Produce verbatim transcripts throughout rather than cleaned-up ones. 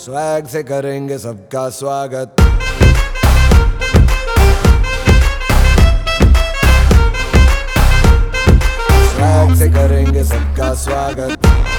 Swag से करेंगे सबका स्वागत। स्वैग से करेंगे सबका स्वागत।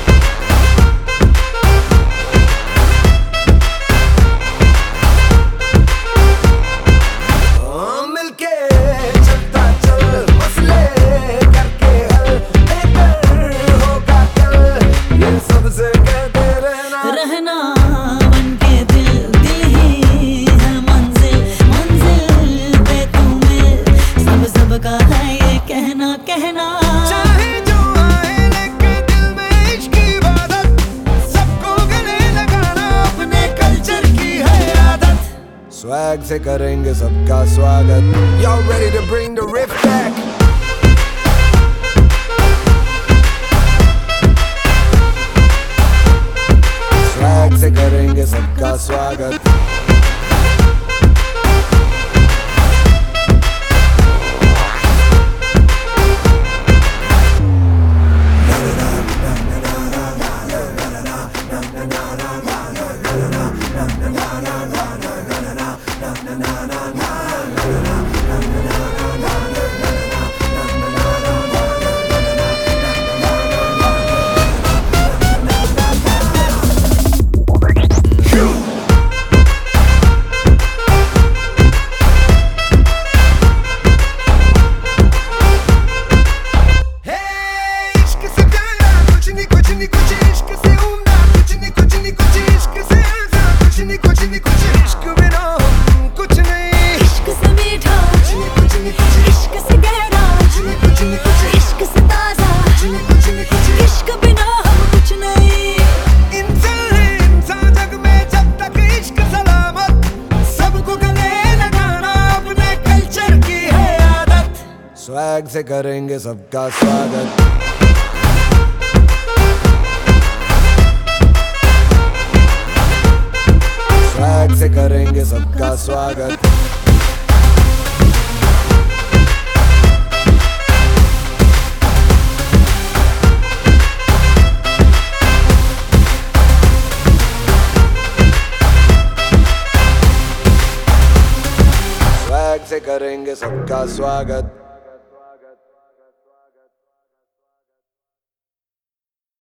कहना कहना चाहे जो आए लेके दिल में इश्क की इबादत, सबको गले लगाना अपने कल्चर की है आदत। स्वैग से करेंगे सबका स्वागत। Y'all ready to bring the riff back? Swag से करेंगे सबका स्वागत। स्वैग से करेंगे सबका स्वागत। स्वैग से करेंगे सबका स्वागत। स्वैग से करेंगे सबका स्वागत।